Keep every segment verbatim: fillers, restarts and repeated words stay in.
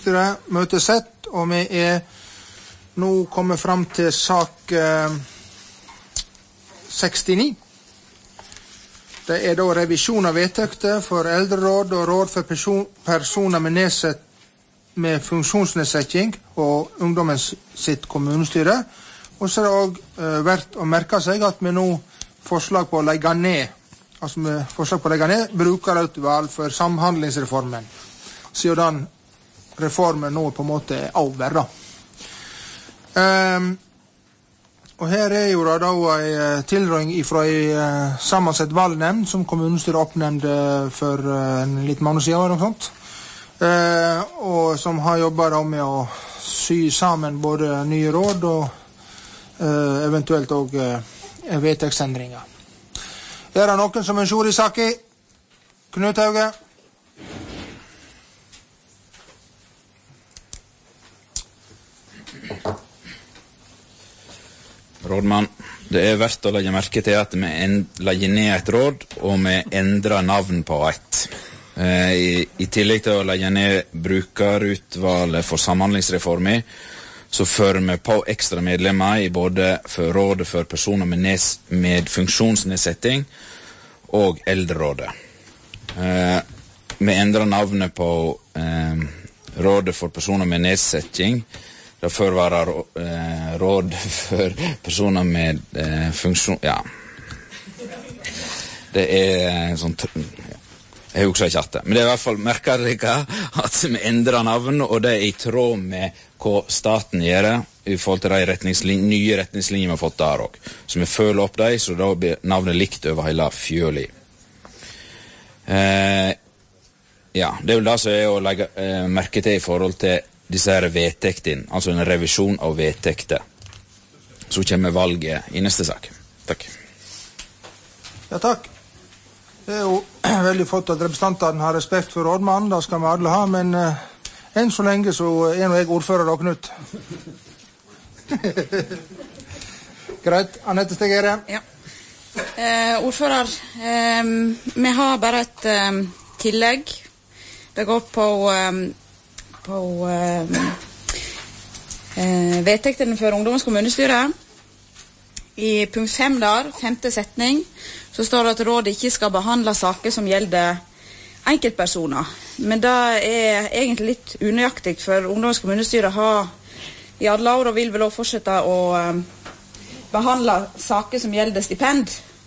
Møte sett, og vi er nå kommet fram til sak eh, sekstini. Det er da revisjon av vedtekter for eldreråd og råd for person, personer med, nedsett, med funksjonsnedsetting og ungdommens sitt kommunestyre. Og så er det også eh, verdt å merke seg at vi nå forslag på å legge ned, altså med forslag på å legge ned brukerutvalg for samhandlingsreformen, siden reformen nå på en måte er over da. Um, og her er jo da, da en tilråding fra en uh, sammensett valgnemnd som kommunestyret oppnevnte for uh, en liten måned siden eller noe sånt. Uh, og som har jobbet da med å sy sammen både nye råd og uh, eventuelt også uh, vedtektsendringer. Er det noen som ønsker i saken? Knut Hauge? Rådmann, det er verdt å legge merke til at vi legger ned et råd, og vi endrer navn på ett. Eh, i, I tillegg til å legge ned brukerutvalget for samhandlingsreformen, så fører vi på ekstra medlemmer i både for rådet for personer med, nes, med funksjonsnedsetting og eldrerådet. Eh, vi endrer navnet på eh, rådet for personer med nedsetting. Det før være eh, råd for personer med eh, funksjon... Ja. Det er sånn... Jeg husker ikke at det. Men det er i hvert fall merker dere at vi endrer navn, og det er i tråd med hva staten gjør i forhold til de retningslin- nye retningslinjer vi har fått der også. Så vi følger opp dem, så da blir navnet likt over hele fjøli. Eh, ja, det er vel det som er å legge eh, merke til i forhold til disse her vedtektene, altså en revisjon av vedtekter. Så kommer valget i neste sak. Takk. Ja, takk. Det er jo veldig flott at representantene har respekt for rådmannen, det skal vi alle ha, men uh, enn så lenge så er nå jeg ordfører da, Knut. Greit, Annette Stegere. Ja. Eh, ordfører, eh, vi har bare et eh, tillegg. Det går på... Eh, på eh, eh, vedtektene for ungdommens kommunestyre. I punkt fem der, femte setning, så står det at rådet ikke skal behandle saker som gjelder enkeltpersoner. Men det er egentlig litt unøyaktig, for ungdommens kommunestyre har i alle år og vil vel også fortsette å eh, behandle saker som gjelder stipend.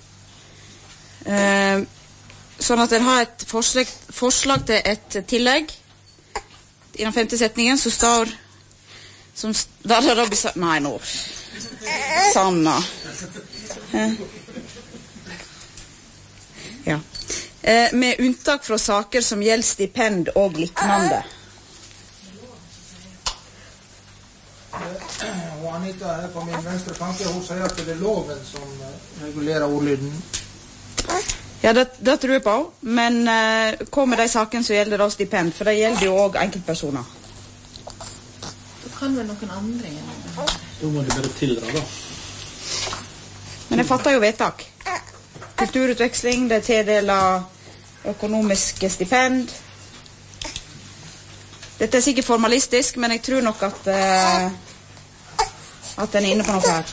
Eh, sånn at en har et forslag, forslag til et tillegg. I den femte setningen så står som der det da blir sagt nei nå Sanna eh. ja eh, med unntak fra saker som gjelder stipend og liknande. Og Anita her på min venstre kanskje, hun sier at det er loven som regulerer ordlyden. Ja, det, det tror jeg på, men eh, hva med de sakene som gjelder da stipend? For det gjelder jo også enkeltpersoner. Det kan vel noen andre igjen. Da må de bare tildra, da. Men jeg fatter jo vedtak. Kulturutveksling, det tildeler økonomiske stipend. Dette er sikkert formalistisk, men jeg tror nok at, eh, at den er inne på noe her.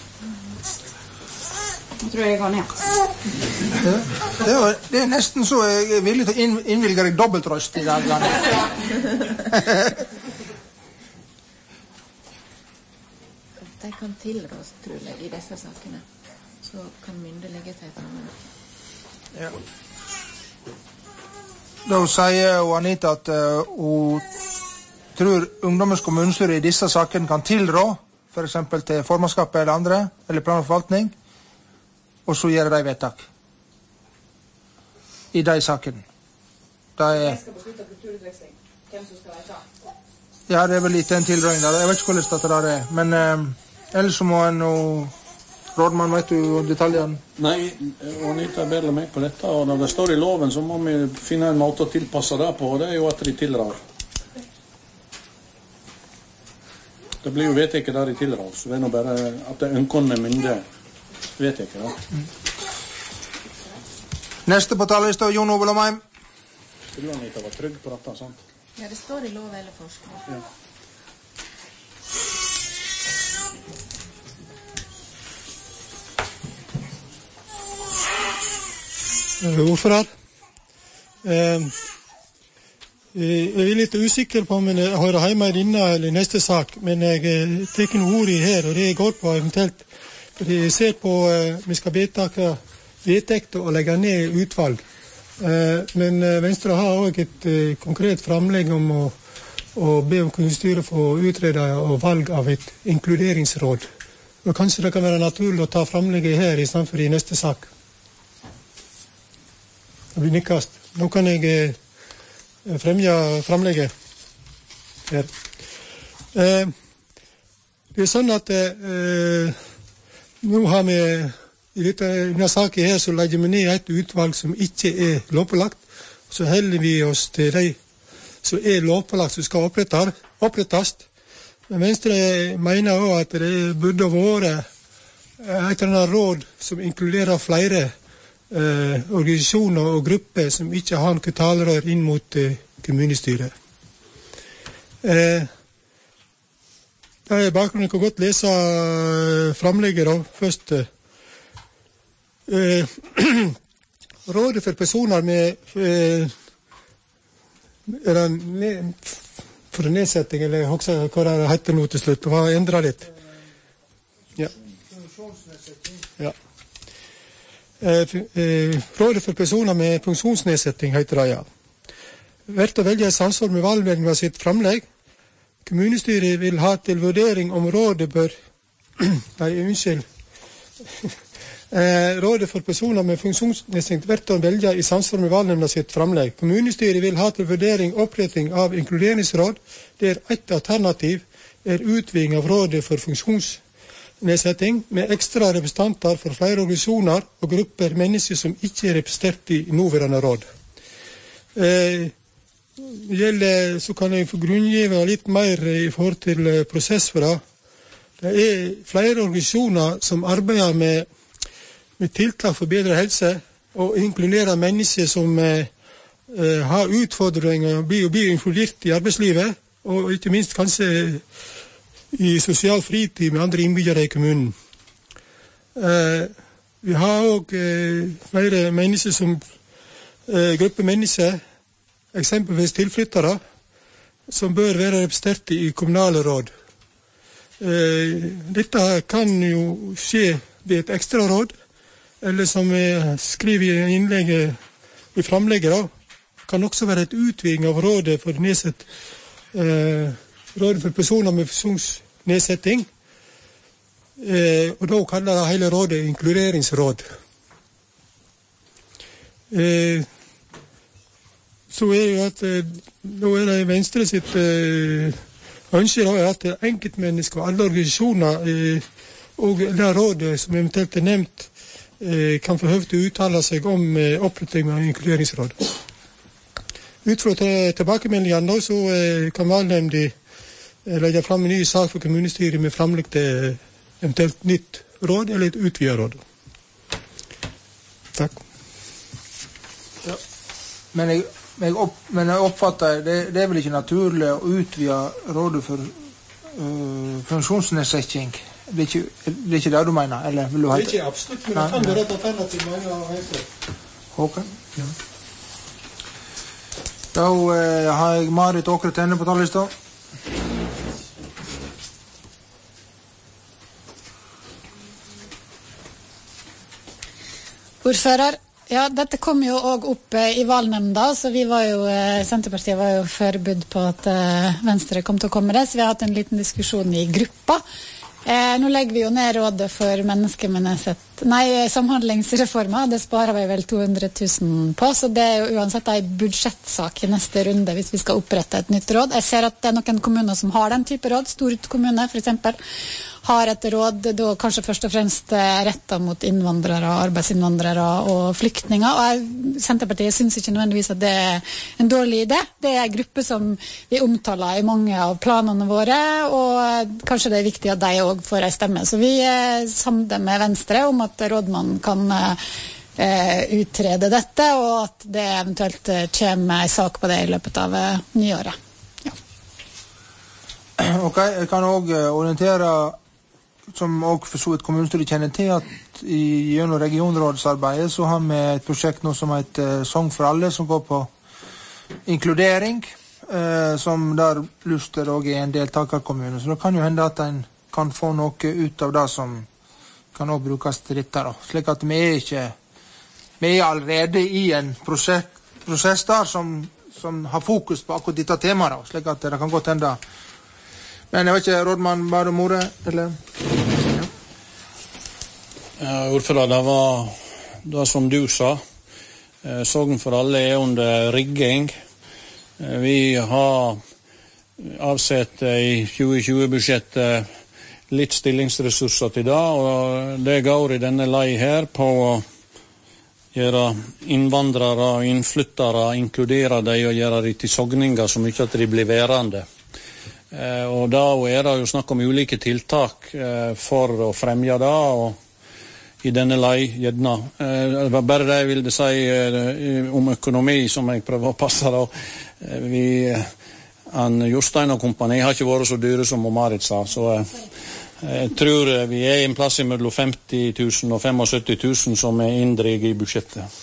Jeg tror jeg går ned. Ja, det, er, det er nesten så jeg er villig til å inn, innvilge deg dobbeltrøst i dag. De kan tilrås, tror jeg, i disse sakene. Så kan myndighetene. Ja. Da sier Anita at uh, hun tror ungdommens kommunestyre i disse sakene kan tilrå, for eksempel til formannskapet eller andre, eller plan og forvaltning, og så gjør de vedtak i de sakene. Det er... Jeg skal beslutte kulturutveksling. Hvem som skal reise? Ja, det er vel litt en tilrøring der. Jeg vet ikke hvordan det er, men eh, ellers så må en og rådmann, vet du detaljene? Nei, Anita bedler meg på dette, og når det står i loven så må vi finne en måte å tilpasse det på, og det er jo at de tilrar. Det blir jo vedtekket der i tilrar, så det er nå bare at det er ønskende mynde vedtekket, da. Mm. Neste på talerlista, Jon Ove Lomheim. Skulle Anita var trygg på dette, sant? Ja, det står i lov eller forskrift. Ja. Ordfører. Eh, jeg er litt usikker på om jeg hører hjemme i denne eller neste sak, men jeg tar noen ord i her, og det går på eventuelt, for jeg ser på, eh, vi skal vedtake vedtekter og legge ned utvalg. Eh, men Venstre har også et eh, konkret framlegg om å, å be om kommunestyret få utrede og valg av et inkluderingsråd. Og kanskje det kan være naturlig å ta framlegget her i stedet for i neste sak. Det blir nikkast. Nå kan jeg eh, fremja framlegget her. Eh, det er sånn at eh, nå har vi i dette, denne saken her så legger vi ned et utvalg som ikke er lovpålagt. Så holder vi oss til de som er lovpålagt som skal opprettes. opprettes. Men Venstre mener også at det burde være et eller annet råd som inkluderer flere Eh, organisasjoner og grupper som ikke har noe talerør inn mot eh, kommunestyret. Eh, det er bakgrunnen. Jeg kan godt lese eh, framlegget da, først. Eh, Rådet for personer med eh, er det ne, for nedsetting, eller også, hva det heter nå til slutt, hva endret litt? Ja. Ja. Eh, eh, Rådet for personer med funksjonsnedsetting heter det, ja. Verdt å velge i samsvar med valgmeldingen sitt framlegg. Kommunestyret vil ha til vurdering om rådet bør Nei, unnskyld. eh, Rådet for personer med funksjonsnedsetting verdt å velge i samsvar med valgmeldingen sitt framlegg. Kommunestyret vil ha til vurdering oppretting av inkluderingsråd, der ett alternativ er utviding av rådet for funksjonsnedsetting nedsetting med ekstra representanter for flere organisasjoner og grupper mennesker som ikke er representert i nåværende råd. Eh, gjelder, så kan jeg få grunngive litt mer i forhold til eh, prosess for det. Det er flere organisasjoner som arbeider med, med tiltak for bedre helse og inkluderer mennesker som eh, eh, har utfordringer og blir, blir inkludert i arbeidslivet, og ikke minst kanskje i sosial fritid med andre innbyggere i kommunen. Eh, vi har også eh, flere mennesker som eh, gruppe mennesker, eksempelvis tilflyttere, som bør være representert i kommunale råd. Eh, dette kan jo skje ved et ekstra råd, eller som jeg skriver i innlegget i framlegget, da, kan også være et utviding av rådet for nedsett eh, rådet for personer med funksjonsnedsetting, eh, og da kaller det hele rådet inkluderingsråd. Eh, så er jo at eh, nå er det Venstre sitt eh, ønske da, at enkeltmennesker og alle organisasjoner eh, og det rådet som eventuelt er nevnt eh, kan få høve til å uttale seg om eh, oppretting av inkluderingsråd. Ut fra tilbakemeldingene så eh, kan valgnemnda legge fram en ny sak for kommunestyret med framlegg til eventuelt nytt råd eller et utvidet råd. Takk. Ja. Men, jeg, jeg opp, men jeg oppfatter det, det er vel ikke naturlig å utvide rådet for uh, funksjonsnedsetting. Det er, ikke, det er ikke det du mener? Eller vil du ha det er ikke absolutt, men det kan være et alternativ mener av Venstre. Håkan? Ja. Da uh, har jeg Marit Åkre Tenne på talerlista. Ordfører, ja, dette kom jo også opp eh, i valgnemnda, så vi var jo, eh, Senterpartiet var jo forberedt på at eh, Venstre kom til å komme med det, så vi har hatt en liten diskusjon i gruppa. Eh, nå legger vi jo ned rådet for mennesker med nedsett, nei, samhandlingsreformer, det sparer vi vel to hundre tusen på, så det er jo uansett en budsjettsak i neste runde hvis vi skal opprette et nytt råd. Jeg ser at det er noen kommuner som har den type råd, Stord kommune for eksempel, har et råd da kanskje først og fremst rettet mot innvandrere, arbeidsinnvandrere og flyktninger, og jeg, Senterpartiet synes ikke nødvendigvis at det er en dårlig idé. Det er en gruppe som vi omtaler i mange av planene våre, og kanskje det er viktig at de også får en stemme. Så vi er sammen med Venstre om at rådmannen kan eh, utrede dette, og at det eventuelt eh, kommer en sak på det i løpet av eh, nyåret. Ja. Ok, jeg kan også orientere, som også for så vidt kommunestyret kjenner til, at i gjennom regionrådsarbeidet så har vi et prosjekt nå som heter Sogn for alle, som går på inkludering, eh, som der Luster også er en deltakerkommune. Så det kan jo hende at en kan få noe ut av det som kan også brukes til dette, da. Slik at vi er ikke, vi er allerede i en prosess, prosess der som, som har fokus på akkurat dette temaet, da. Slik at det kan godt hende. Men jeg vet ikke, rådmann Bare More, eller? Ja. Ja, ordfører, det var det som du sa. Eh, Sogn for alle er under rigging. Eh, vi har avsett i tjue tjue-budsjettet litt stillingsressurser til det, og det går i denne lei her på å gjøre innvandrere og innflyttere, inkludere dem og gjøre dem til sogninger så mye at de blir værende. Eh, og da er det jo snakk om ulike tiltak eh, for å fremje det, og i denne lei gjerne. Eh, det var bare det jeg ville si eh, om økonomi som jeg prøver å passe da. Eh, vi, han Jostein og kompani har ikke vært så dyre som Marit sa, så eh, jeg tror vi er i en plass mellom femti tusen og syttifem tusen som er inndreget i budsjettet.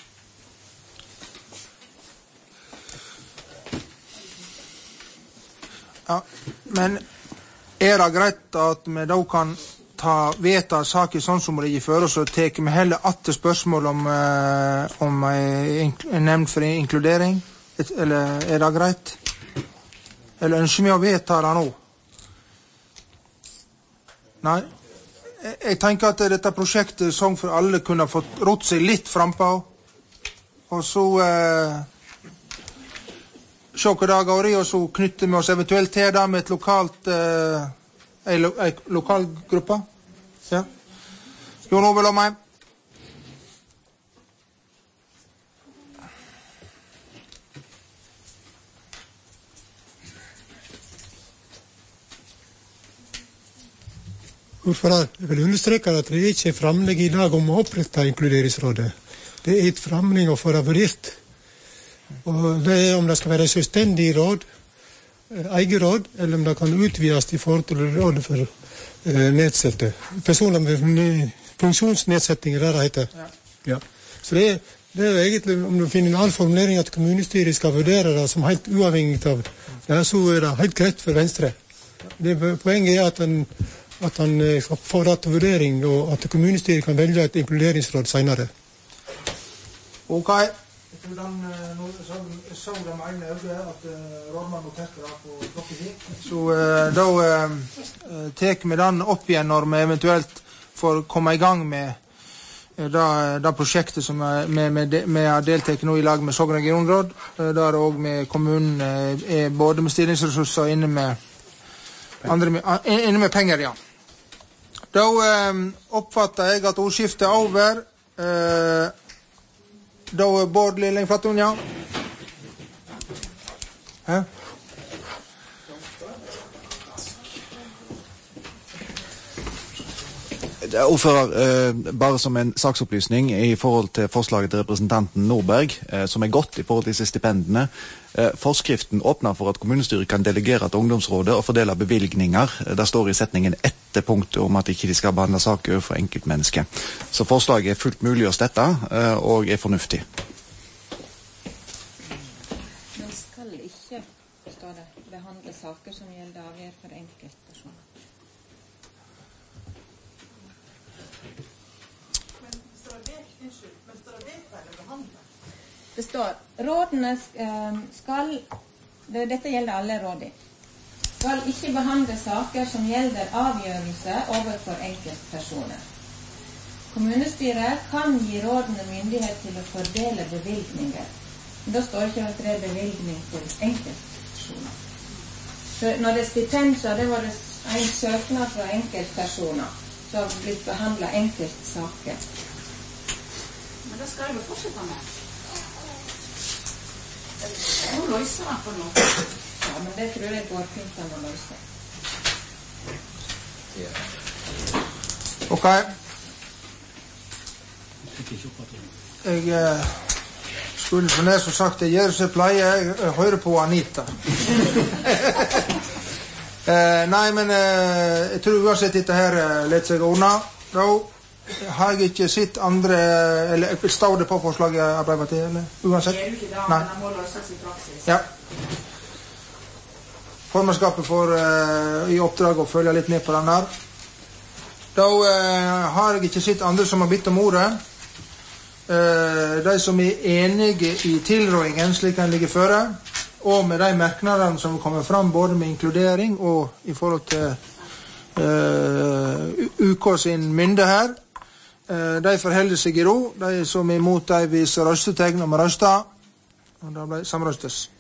Ja, men er det greit at vi da kan ta vedta saker sånn som det gir før, og så tar vi heller atter spørsmål om, eh, om en nevnt for inkludering? Eller er det greit? Eller ønsker vi å vedta det nå? Nei, jeg tenker at dette prosjektet Sogn for alle kunne fått rått seg litt frempå, og så eh, se hva det går i, og så knytter vi oss eventuelt til det med et lokalt, eh, en, lo, en lokal gruppe. Ja. Jon Ove Lomheim. Ordfører, jeg vil understreke at det ikke er framlegg i dag om å opprette inkluderingsrådet. Det er et framlegg å få det vurdert. Og det er om det skal være selvstendig råd, eget råd, eller om det kan utvides i forhold til rådet for eh, nedsatte. Personer med funksjonsnedsettinger, det det heter. Ja. Ja. Så det er, det er egentlig, om du finner en annen formulering at kommunestyret skal vurdere det som helt uavhengig av det, så er det helt greit for Venstre. Det, poenget er at en at han skal få det til vurdering, og at kommunestyret kan velge et inkluderingsråd senere. Ok. Jeg tror den, jeg så de egne øyne at rådmann noterte det på klokketid. Så uh, da uh, tek vi den opp igjen når vi eventuelt får komme i gang med uh, det, det prosjektet som vi har deltatt nå i lag med Sogn regionråd, uh, der også med kommunen uh, er både med stillingsressurser inne med, andre, uh, inne med penger, ja. Da eh, oppfatter jeg at ordskiftet er over. Eh, da er Bård Lilling Flatun, ja. Hæ? Ordfører, eh, bare som en saksopplysning i forhold til forslaget til representanten Nordberg, eh, som er godt i forhold til disse stipendene. Eh, forskriften åpner for at kommunestyret kan delegere til ungdomsrådet og fordele bevilgninger. Der står i setningen etter punktet om at ikke de skal behandle saker for enkeltmennesker. Så forslaget er fullt mulig å stette, eh, og er fornuftig. Men skal ikke, står det, behandle saker som gjelder avgjør for enkeltpersoner. Det står, rådene skal, det, dette gjelder alle rådene, skal ikke behandle saker som gjelder avgjørelse overfor enkeltpersoner. Kommunestyret kan gi rådene myndighet til å fordele bevilgninger. Men da står ikke at det er bevilgning til enkeltpersoner. Så når det er stipend, så har det vært en søknad fra enkeltpersoner som har blitt behandlet enkeltsaker. Men det skal jeg jo fortsette med. Nå løser han på noe. Ja, men det tror jeg går fint an å løse. Ok. Jeg eh, skulle for det som sagt, jeg gjør seg pleie, jeg, jeg hører på Anita. eh, nei, men eh, jeg tror uansett dette her eh, lett seg ordne. Da har jeg ikke sett andre, eller står det på forslaget Arbeiderpartiet, eller uansett? Det er jo ikke da, nei. men det må løses i praksis. Ja. Formannskapet får eh, i oppdrag å følge litt med på den her. Da eh, har jeg ikke sett andre som har bitt om ordet. Eh, de som er enige i tilrådingen slik den ligger føre, og med de merknadene som kommer fram både med inkludering og i forhold til eh, U K sin mynde her, eh, de forholder seg i ro. De som er imot, de viser røstetegn om røsta, og da ble samrøstes.